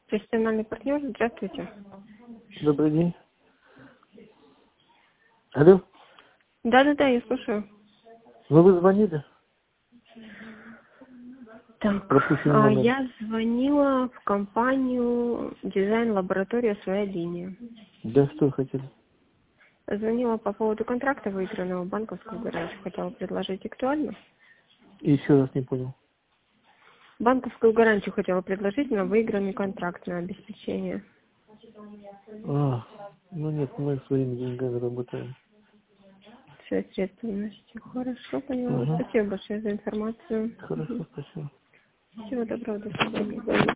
Профессиональный партнер, здравствуйте. Добрый день. Алло? Да, я слушаю. Вы звонили? Так, Пропущенный номер. я звонила в компанию «Дизайн-лаборатория. Своя линия». Да, что вы хотели? Звонила по поводу контракта, выигранного в банковскую гарантию. Хотела предложить актуально. И еще раз не понял. Банковскую гарантию хотела предложить на выигранный контракт на обеспечение. Ну нет, мы своими деньгами работаем. Все средственностью. Хорошо, поняла. Угу. Спасибо большое за информацию. Хорошо, спасибо. Всего доброго, до свидания.